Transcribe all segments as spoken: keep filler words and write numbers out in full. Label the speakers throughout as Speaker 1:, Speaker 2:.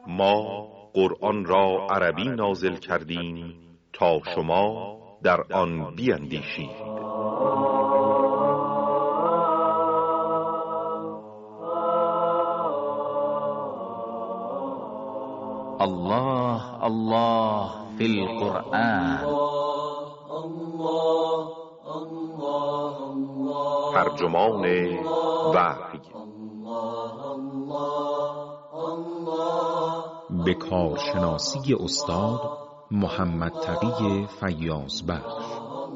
Speaker 1: ما قرآن را عربی نازل کردیم تا شما در آن بیندیشید.
Speaker 2: الله الله فی القرآن.
Speaker 1: ترجمان وحی
Speaker 3: به کارشناسی استاد محمد تقی فیاض بخش.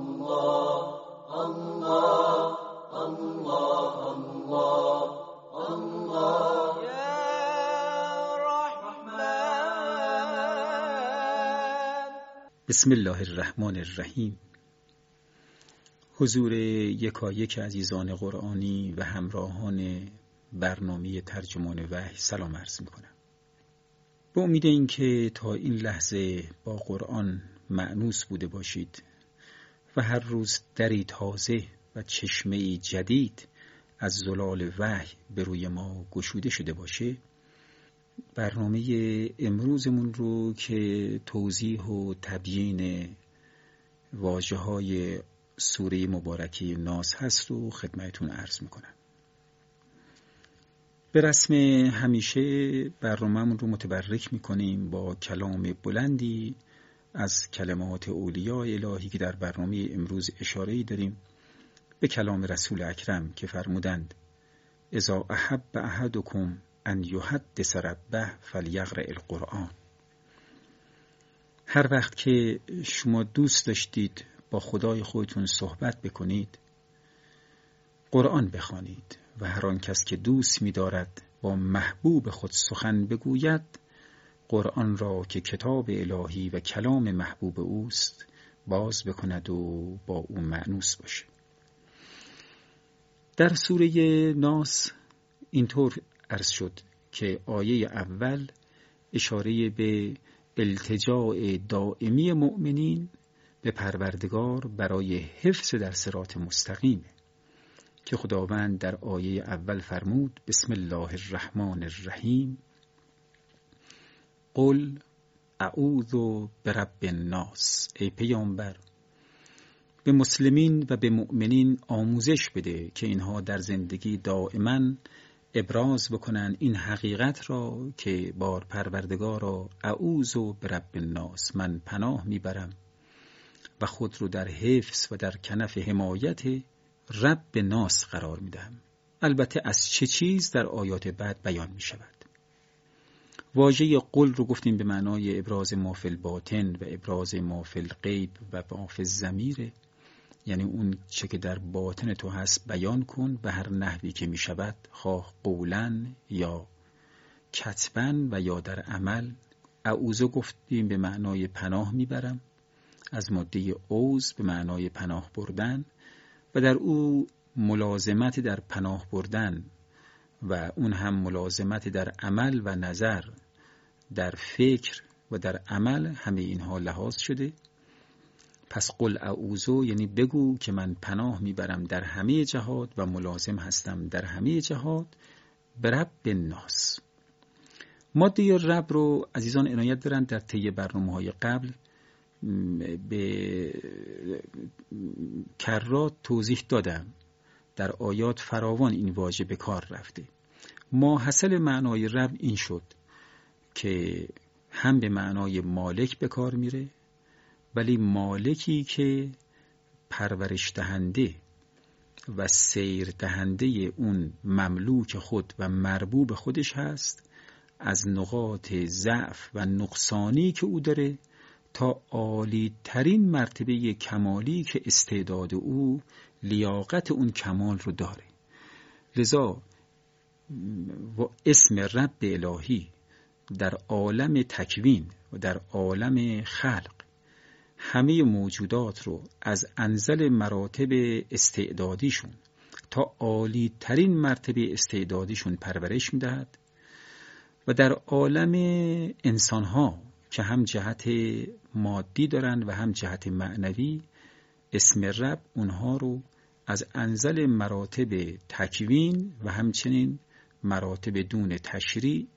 Speaker 4: بسم الله الرحمن الرحیم. حضور یکایک عزیزان قرآنی و همراهان برنامه ترجمان وحی سلام عرض می‌کنم. به امید اینکه تا این لحظه با قرآن مأنوس بوده باشید و هر روز دری تازه و چشمه‌ای جدید از زلال وحی به روی ما گشوده شده باشه، برنامه امروزمون رو که توضیح و تبیین واژه‌های سوره مبارکه ناس هست رو خدمتتون عرض میکنم. به رسم همیشه برنامه‌مون رو متبرک میکنیم با کلام بلندی از کلمات اولیاء الهی که در برنامه امروز اشاره‌ای داریم به کلام رسول اکرم که فرمودند اذا احب احدکم ان یحدث ربه فلیقرأ القرآن. هر وقت که شما دوست داشتید با خدای خودتون صحبت بکنید، قرآن بخوانید و هر آن کس که دوست می‌دارد با محبوب خود سخن بگوید، قرآن را که کتاب الهی و کلام محبوب اوست باز بکند و با او مأنوس باشه. در سوره ناس اینطور عرض شد که آیه اول اشاره به التجاء دائمی مؤمنین به پروردگار برای حفظ در صراط مستقیم که خداوند در آیه اول فرمود بسم الله الرحمن الرحیم قل اعوذ برب الناس. ای پیامبر به مسلمین و به مؤمنین آموزش بده که اینها در زندگی دائما ابراز بکنن این حقیقت را که بار پروردگارا اعوذ برب الناس، من پناه میبرم و خود رو در حفظ و در کنف حمایت رب ناس قرار میدم. البته از چه چیز در آیات بعد بیان می شود. واژه قل رو گفتیم به معنای ابراز ما فی الباطن و ابراز ما فی الغیب و ما فی الضمیر، یعنی اون چه که در باطن تو هست بیان کن به هر نحوی که می شود، خواه قولاً یا کتباً و یا در عمل. اعوذ گفتیم به معنای پناه میبرم، از ماده اوز به معنای پناه بردن و در او ملازمت در پناه بردن و اون هم ملازمت در عمل و نظر، در فکر و در عمل، همه اینها لحاظ شده. پس قل اعوذ یعنی بگو که من پناه میبرم در همه جهات و ملازم هستم در همه جهات به رب الناس. ماده رب رو عزیزان عنایت دارند در طی برنامه‌های قبل به کرات توضیح دادم، در آیات فراوان این واژه به کار رفته. ما حاصل معنای رب این شد که هم به معنای مالک به کار میره، ولی مالکی که پرورش دهنده و سیر دهنده اون مملوک خود و مربوب خودش هست، از نقاط ضعف و نقصانی که او داره تا عالی ترین مرتبه کمالی که استعداد او لیاقت اون کمال رو داره. لذا اسم رب الهی در عالم تکوین و در عالم خلق همه موجودات رو از انزل مراتب استعدادیشون تا عالی ترین مرتبه استعدادیشون پرورش میدهد و در عالم انسانها که هم جهت مادی دارن و هم جهت معنوی، اسم رب اونها رو از انزل مراتب تکوین و همچنین مراتب دون تشریع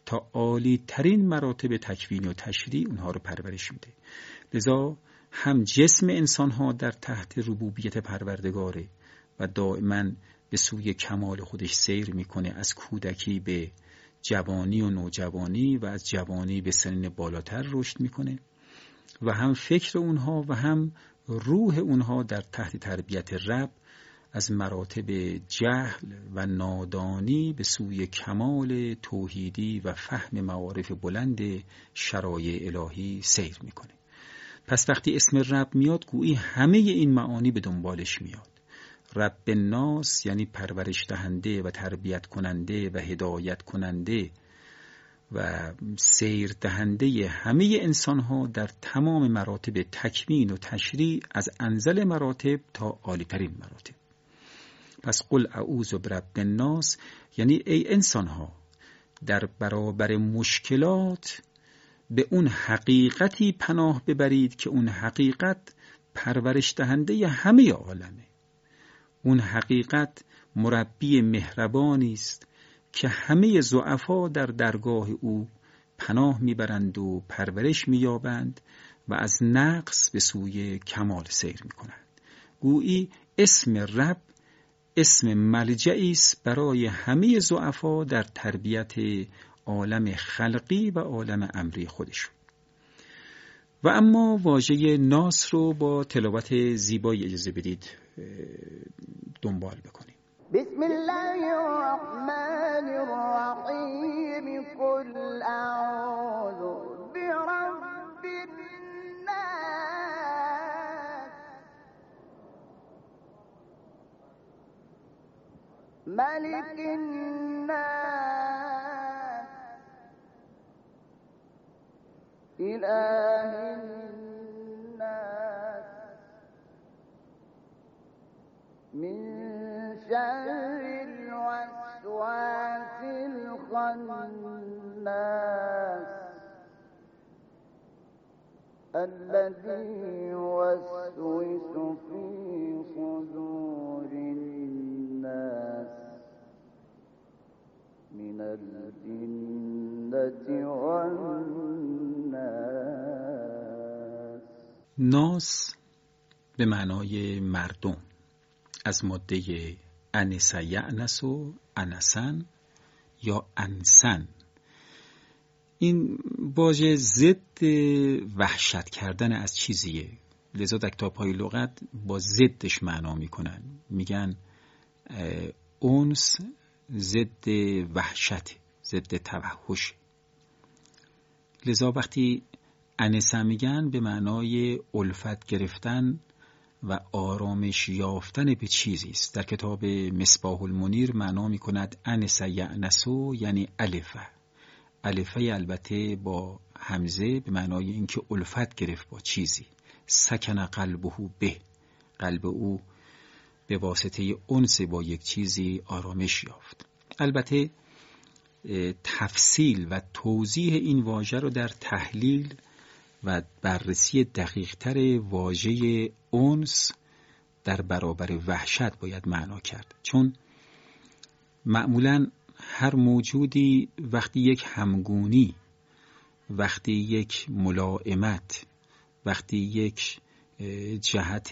Speaker 4: تا عالی ترین مراتب تکوین و تشریع اونها رو پرورش میده. لذا هم جسم انسان ها در تحت ربوبیت پروردگاره و دائما به سوی کمال خودش سیر میکنه، از کودکی به جوانی و نوجوانی و از جوانی به سن بالاتر رشد میکنه، و هم فکر اونها و هم روح اونها در تحت تربیت رب از مراتب جهل و نادانی به سوی کمال توحیدی و فهم معارف بلند شرایع الهی سیر میکنه. پس وقتی اسم رب میاد گویی همه این معانی به دنبالش میاد. رب الناس یعنی پرورش دهنده و تربیت کننده و هدایت کننده و سیر دهنده همه انسان ها در تمام مراتب تکوین و تشریع، از انزل مراتب تا عالی ترین مراتب. پس قل اعوذ برب الناس یعنی ای انسان ها در برابر مشکلات به اون حقیقتی پناه ببرید که اون حقیقت پرورش دهنده همه عالمه. اون حقیقت مربی مهربانی است که همه ضعفا در درگاه او پناه میبرند و پرورش مییابند و از نقص به سوی کمال سیر میکنند. گویی اسم رب اسم ملجئی است برای همه ضعفا در تربیت عالم خلقی و عالم امری خودشون. و اما واژه ناس رو با تلاوت زیبایی اجازه بدید دنبال بکنیم.
Speaker 5: بسم الله الرحمن الرحیم قل اعوذ برب الناس ملك الناس اله الناس من شر الوسواس الخناس الذي يوسوس في صدور الناس من الجنة والناس.
Speaker 4: ناس به معنای مردم از ماده انس یعنس و انسن یا انسن. این واژه ضد وحشت کردن از چیزیه، لذا در کتاب‌های لغت با ضدش معنا میکنن، میگن انس ضد وحشت، ضد توحش. لذا وقتی انسه میگن به معنای الفت گرفتن و آرامش یافتن به چیزی است. در کتاب مصباح المنیر معنا میکند انس یعنسو یعنی الفه. الفه البته با همزه به معنای اینکه الفت گرفت با چیزی. سکن قلبه به، قلب او به واسطه انس با یک چیزی آرامش یافت. البته تفصیل و توضیح این واژه رو در تحلیل و بررسی دقیق‌تر واژه انس در برابر وحشت باید معنا کرد، چون معمولاً هر موجودی وقتی یک همگونی، وقتی یک ملائمت، وقتی یک جهت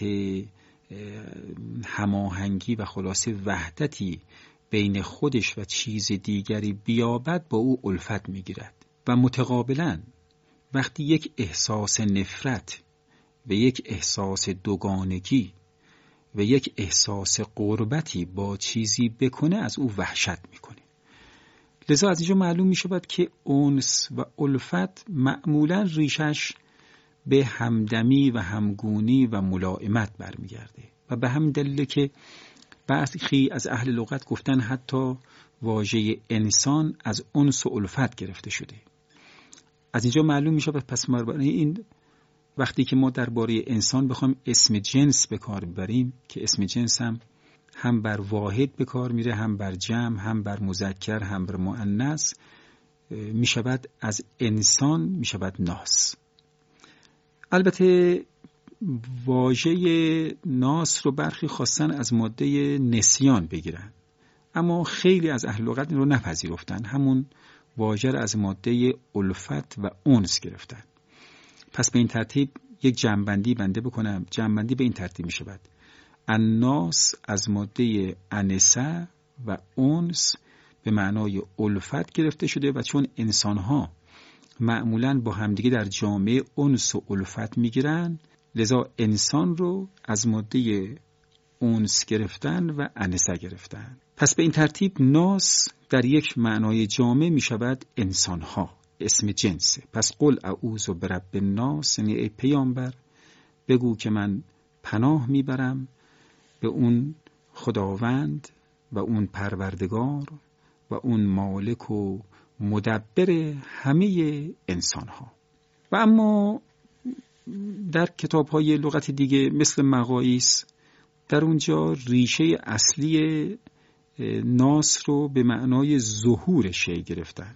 Speaker 4: هماهنگی و خلاصه وحدتی بین خودش و چیز دیگری بیابد با او الفت میگیرد، و متقابلاً وقتی یک احساس نفرت و یک احساس دوگانگی و یک احساس قربتی با چیزی بکنه از او وحشت میکنه. لذا از اینجا معلوم میشود که انس و الفت معمولاً ریشش به همدمی و همگونی و ملائمت برمیگرده، و به همین دلیل که برخی از اهل لغت گفتن حتی واژه انسان از انس و الفت گرفته شده. از اینجا معلوم میشه پس برای این وقتی که ما درباره انسان بخوایم اسم جنس به کار ببریم که اسم جنس هم هم بر واحد به کار میره، هم بر جمع، هم بر مذکر، هم بر مؤنث، میشود از انسان میشود ناس. البته واژه ناس رو برخی خواستن از ماده نسیان بگیرن، اما خیلی از اهل لغت این رو نپذیرفتن. همون واژه را از ماده الفت و انس گرفتن. پس به این ترتیب یک جمع‌بندی بنده بکنم. جمع‌بندی به این ترتیب می شود: الناس از ماده انسه و انس به معنای الفت گرفته شده و چون انسان‌ها معمولاً با همدیگه در جامعه انس و الفت میگیرن، لذا انسان رو از ماده انس گرفتن و انسه گرفتن. پس به این ترتیب ناس در یک معنای جامع می شود انسان‌ها، اسم جنسه. پس قل اعوذ برب الناس، یعنی ای پیامبر بگو که من پناه میبرم به اون خداوند و اون پروردگار و اون مالک و مدبر همه انسان‌ها. و اما در کتاب‌های لغت دیگه مثل مقاییس، در اونجا ریشه اصلی ناس رو به معنای ظهور شی گرفتن،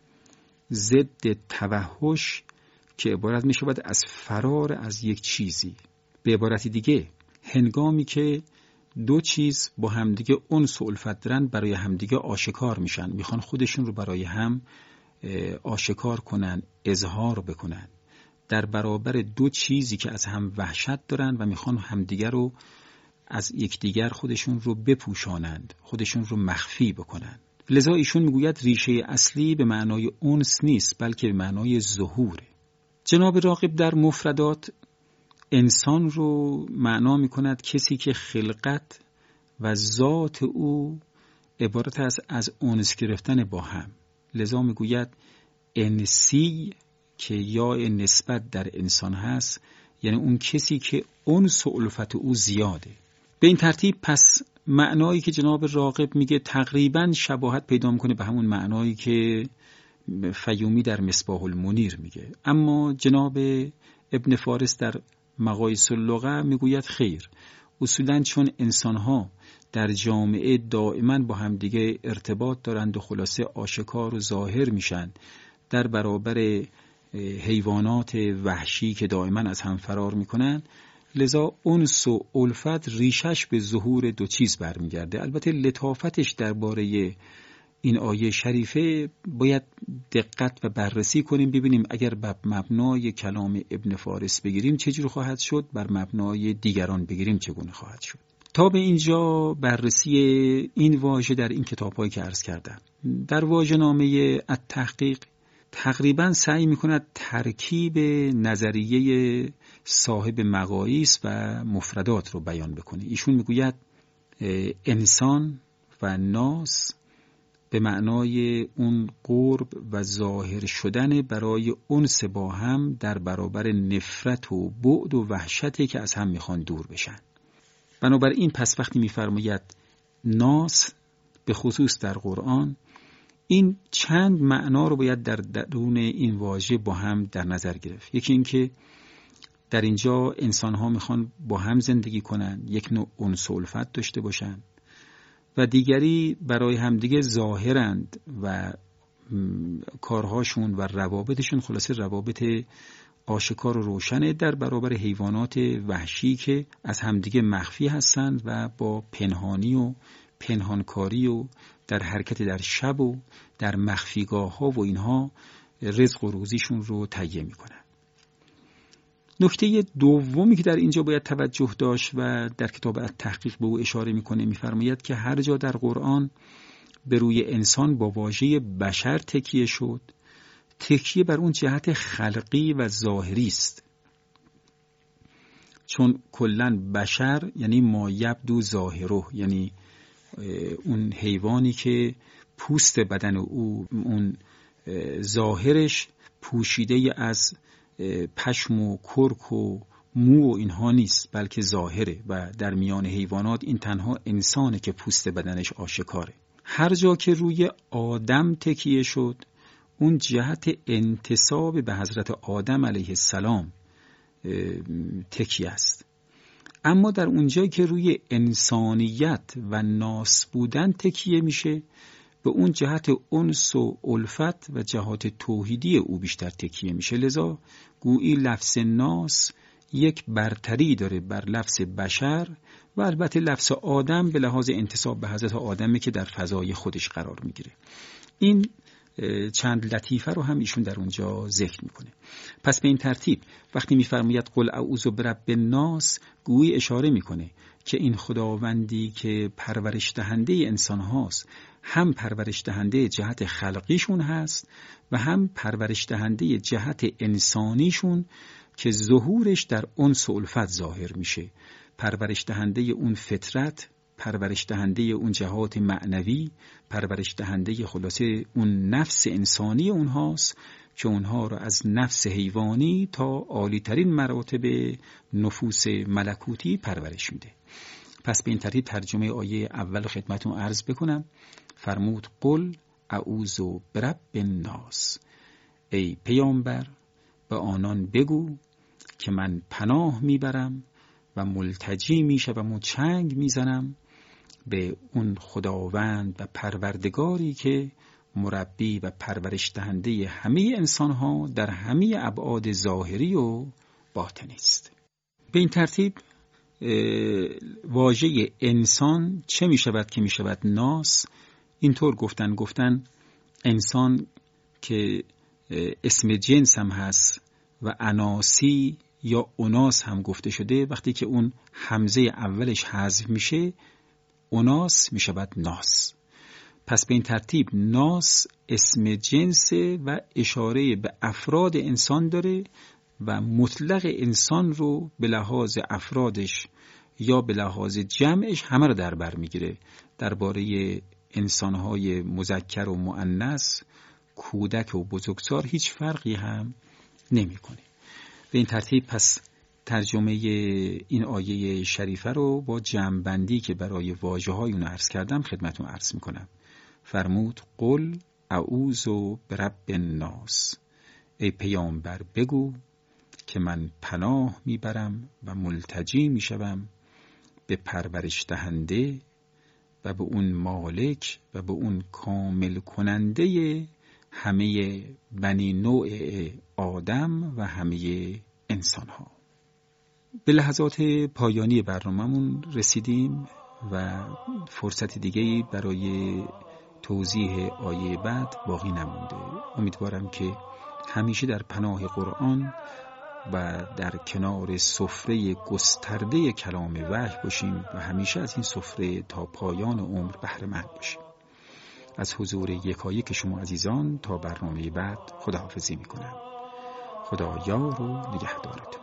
Speaker 4: ضد توحش که عبارت می شود از فرار از یک چیزی. به عبارت دیگه هنگامی که دو چیز با همدیگه انس و الفت دارن، برای همدیگه آشکار میشن، میخوان خودشون رو برای هم آشکار کنن، اظهار بکنن در برابر دو چیزی که از هم وحشت دارن و میخوان همدیگه رو از یکدیگر خودشون رو بپوشانند، خودشون رو مخفی بکنن. لذا ایشون میگوید ریشه اصلی به معنای انس نیست، بلکه به معنای ظهوره. جناب راغب در مفردات انسان رو معنا می کند کسی که خلقت و ذات او عبارت است از انس گرفتن با هم. لذا می گوید انسی که یا نسبت در انسان هست، یعنی اون کسی که انس و الفت او زیاده. به این ترتیب پس معنایی که جناب راغب میگه تقریباً شباهت پیدا میکنه به همون معنایی که فیومی در مصباح المنیر میگه. اما جناب ابن فارس در مقاییس اللغه میگوید خیر، اصولاً چون انسانها در جامعه دائما با همدیگه ارتباط دارند و خلاصه آشکار و ظاهر میشن در برابر حیوانات وحشی که دائما از هم فرار میکنن، لذا انس و الفت ریشش به ظهور دو چیز برمیگرده. البته لطافتش درباره این آیه شریفه باید دقت و بررسی کنیم، ببینیم اگر بر مبنای کلام ابن فارس بگیریم چجور خواهد شد، بر مبنای دیگران بگیریم چگونه خواهد شد. تا به اینجا بررسی این واژه در این کتاب‌هایی که عرض کردم. در واژه‌نامه التحقیق تقریباً سعی می‌کند ترکیب نظریه صاحب مقاییس و مفردات رو بیان بکنه. ایشون میگوید انسان و ناس به معنای اون قرب و ظاهر شدن برای انس با هم در برابر نفرت و بعد و وحشتی که از هم میخوان دور بشن. بنابراین پس وقتی میفرماید ناس به خصوص در قرآن، این چند معنا رو باید در درون این واژه با هم در نظر گرفت. یکی این که در اینجا انسان‌ها میخوان با هم زندگی کنن، یک نوع انس و الفت داشته باشن، و دیگری برای همدیگه ظاهرند و کارهاشون و روابطشون خلاصه روابط آشکار و روشنه در برابر حیوانات وحشی که از همدیگه مخفی هستند و با پنهانی و پنهانکاری و در حرکت در شب و در مخفیگاه ها و اینها رزق و روزیشون رو تهیه میکنن. نکته دومی که در اینجا باید توجه داشت و در کتاب التحقیق به او اشاره میکنه، میفرماید که هر جا در قرآن به روی انسان با واژه بشر تکیه شد، تکیه بر اون جهت خلقی و ظاهری است، چون کلن بشر یعنی ما یبدو ظاهره، یعنی اون حیوانی که پوست بدن او اون ظاهرش پوشیده از پشم و کرک و مو و اینها نیست، بلکه ظاهره و در میان حیوانات این تنها انسانه که پوست بدنش آشکاره. هر جا که روی آدم تکیه شد، اون جهت انتساب به حضرت آدم علیه السلام تکیه است. اما در اونجایی که روی انسانیت و ناس بودن تکیه میشه، به اون جهت انس و الفت و جهات توحیدی او بیشتر تکیه میشه. لذا گویی لفظ ناس یک برتری داره بر لفظ بشر و البته لفظ آدم به لحاظ انتساب به حضرت آدمی که در فضای خودش قرار میگیره. این چند لطیفه رو هم ایشون در اونجا ذکر میکنه. پس به این ترتیب وقتی میفرماید قل اعوذ برب الناس، گویی اشاره میکنه که این خداوندی که پرورش دهنده انسان هاست، هم پرورش دهنده جهت خلقیشون هست و هم پرورش دهنده جهت انسانیشون که ظهورش در انس و الفت ظاهر میشه، پرورش دهنده اون فطرت، پرورش دهنده اون جهات معنوی، پرورش دهنده خلاصه اون نفس انسانی اونهاست که اونها رو از نفس حیوانی تا عالی ترین مراتب نفوس ملکوتی پرورش میده. پس به این ترتیب ترجمه آیه اول خدمتون عرض بکنم. فرمود قل اعوذ برب الناس، ای پیامبر به آنان بگو که من پناه میبرم و ملتجی میشم و چنگ میزنم به اون خداوند و پروردگاری که مربی و پرورش دهنده همه انسان ها در همه ابعاد ظاهری و باطنی است. به این ترتیب واژه انسان چه می شود که می شود ناس؟ اینطور گفتن گفتن انسان که اسم جنس هم هست و اناسی یا اناس هم گفته شده، وقتی که اون همزه اولش حذف میشه اناس می شود ناس. پس به این ترتیب ناس اسم جنس و اشاره به افراد انسان داره و مطلق انسان رو به لحاظ افرادش یا به لحاظ جمعش همه رو در بر میگیره. درباره انسانهای مذکر و مؤنث، کودک و بزرگسال هیچ فرقی هم نمیکنه. به این ترتیب پس ترجمه این آیه شریفه رو با جمع‌بندی که برای واژه‌های اون عرض کردم خدمتتون عرض میکنم. فرمود قل اعوذ برب الناس، ای پیامبر بگو که من پناه میبرم و ملتجی میشوم به پرورش دهنده و به اون مالک و به اون کامل کننده همه بنی نوع آدم و همه انسان ها. به لحظات پایانی برنامه‌مون رسیدیم و فرصت دیگه‌ای برای توضیح آیه بعد باقی نمونده. امیدوارم که همیشه در پناه قرآن و در کنار سفره گسترده کلام وحی باشیم و همیشه از این سفره تا پایان عمر بهره مند باشیم. از حضور یکایک شما عزیزان تا برنامه بعد خداحافظی میکنم. خدا یار و نگهدارتون.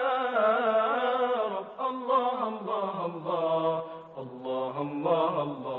Speaker 6: Allah Allah